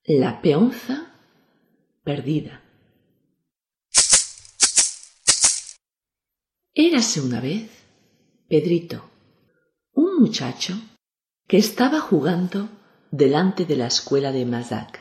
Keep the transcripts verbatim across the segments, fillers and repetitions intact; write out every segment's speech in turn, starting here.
La peonza perdida. Érase una vez Pedrito, un muchacho que estaba jugando delante de la escuela de Mazac.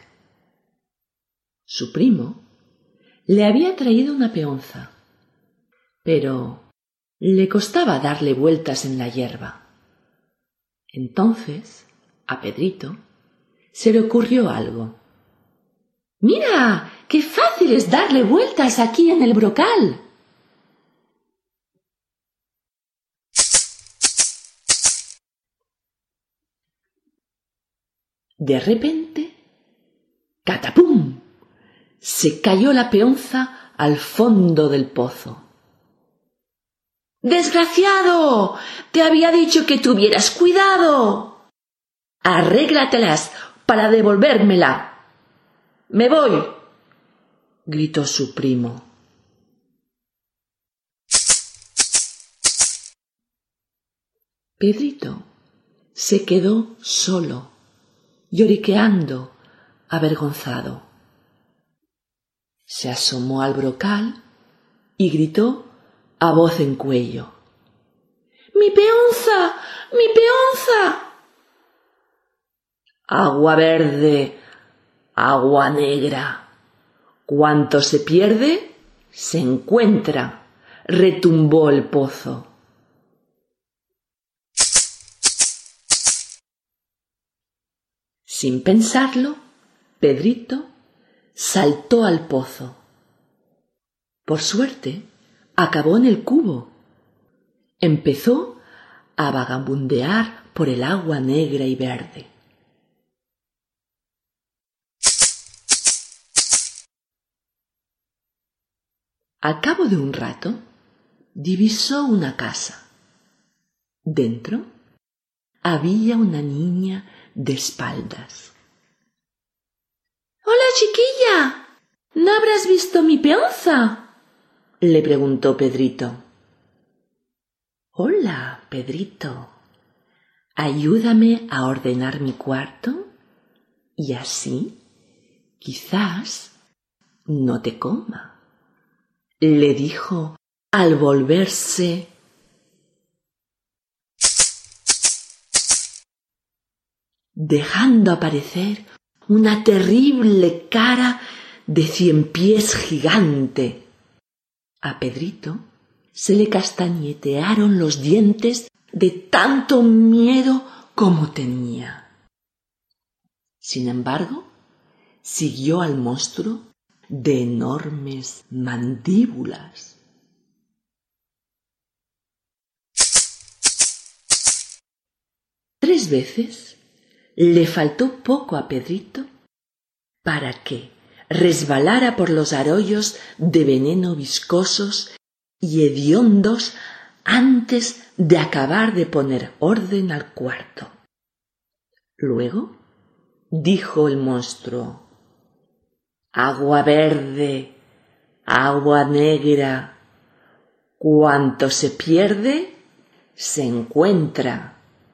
Su primo le había traído una peonza, pero le costaba darle vueltas en la hierba. Entonces, a Pedrito se le ocurrió algo. «¡Mira, qué fácil es darle vueltas aquí en el brocal!». De repente, ¡catapum!, se cayó la peonza al fondo del pozo. «¡Desgraciado! Te había dicho que tuvieras cuidado. Arréglatelas para devolvérmela. ¡Me voy!», gritó su primo. Pedrito se quedó solo, lloriqueando, avergonzado. Se asomó al brocal y gritó a voz en cuello: «¡Mi peonza! ¡Mi peonza!». «Agua verde, agua negra, cuanto se pierde, se encuentra», retumbó el pozo. Sin pensarlo, Pedrito saltó al pozo. Por suerte, acabó en el cubo. Empezó a vagabundear por el agua negra y verde. Al cabo de un rato, divisó una casa. Dentro había una niña de espaldas. «Hola, chiquilla, ¿no habrás visto mi peonza?», le preguntó Pedrito. «Hola, Pedrito, ayúdame a ordenar mi cuarto y así quizás no te coma», le dijo al volverse. Dejando aparecer una terrible cara de cien pies gigante. A Pedrito se le castañetearon los dientes de tanto miedo como tenía. Sin embargo, siguió al monstruo de enormes mandíbulas. Tres veces le faltó poco a Pedrito para que resbalara por los arroyos de veneno viscosos y hediondos antes de acabar de poner orden al cuarto. Luego dijo el monstruo: «Agua verde, agua negra, cuanto se pierde, se encuentra».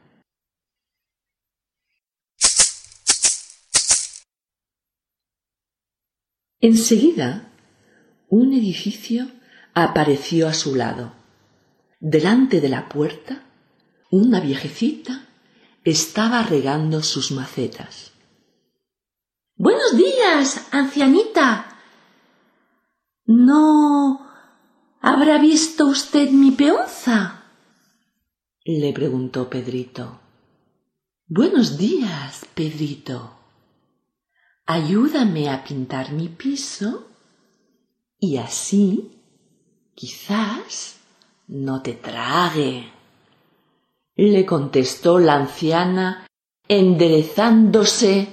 Enseguida, un edificio apareció a su lado. Delante de la puerta, una viejecita estaba regando sus macetas. «Buenos días, ancianita. ¿No habrá visto usted mi peonza?», le preguntó Pedrito. «Buenos días, Pedrito. Ayúdame a pintar mi piso y así quizás no te trague», le contestó la anciana enderezándose.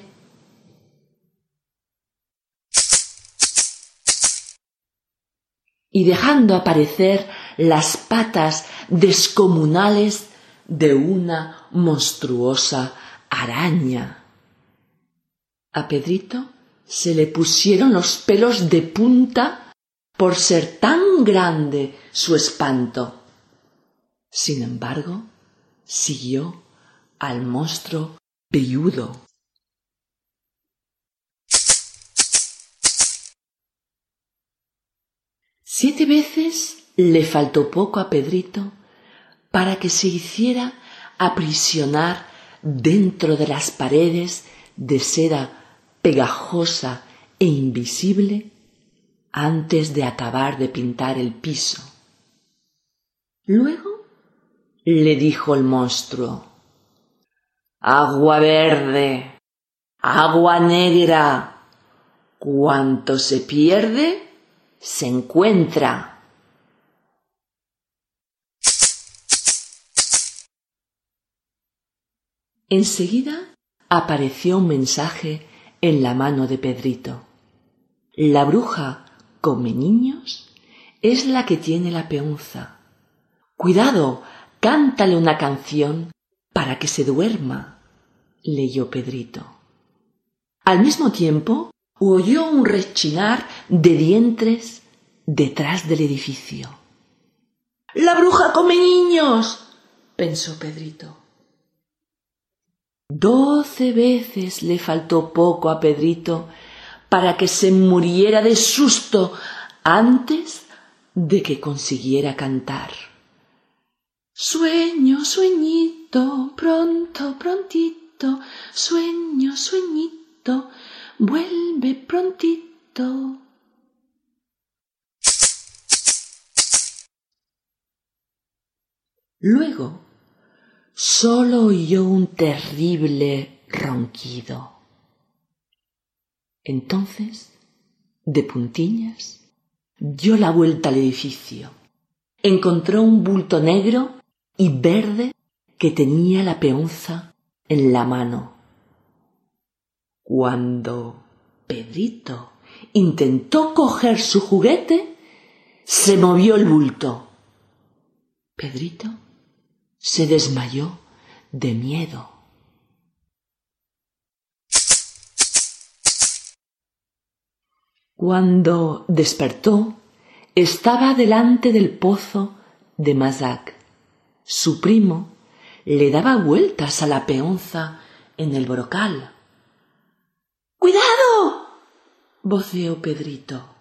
Y dejando aparecer las patas descomunales de una monstruosa araña. A Pedrito se le pusieron los pelos de punta por ser tan grande su espanto. Sin embargo, siguió al monstruo velludo. Siete veces le faltó poco a Pedrito para que se hiciera aprisionar dentro de las paredes de seda pegajosa e invisible antes de acabar de pintar el piso. Luego le dijo el monstruo: «Agua verde, agua negra, cuanto se pierde, se encuentra». Enseguida apareció un mensaje en la mano de Pedrito. La bruja come niños es la que tiene la peonza. Cuidado, cántale una canción para que se duerma, leyó Pedrito. Al mismo tiempo oyó un rechinar de dientes detrás del edificio. «¡La bruja come niños!», pensó Pedrito. Doce veces le faltó poco a Pedrito para que se muriera de susto antes de que consiguiera cantar. Sueño, sueñito, pronto, prontito, sueño, sueñito, vuelve prontito. Luego solo oyó un terrible ronquido. Entonces, de puntillas, dio la vuelta al edificio. Encontró un bulto negro y verde que tenía la peonza en la mano. Cuando Pedrito intentó coger su juguete, se movió el bulto. Pedrito se desmayó de miedo. Cuando despertó, estaba delante del pozo de Mazak. Su primo le daba vueltas a la peonza en el brocal. «¡Cuidado!», voceó Pedrito.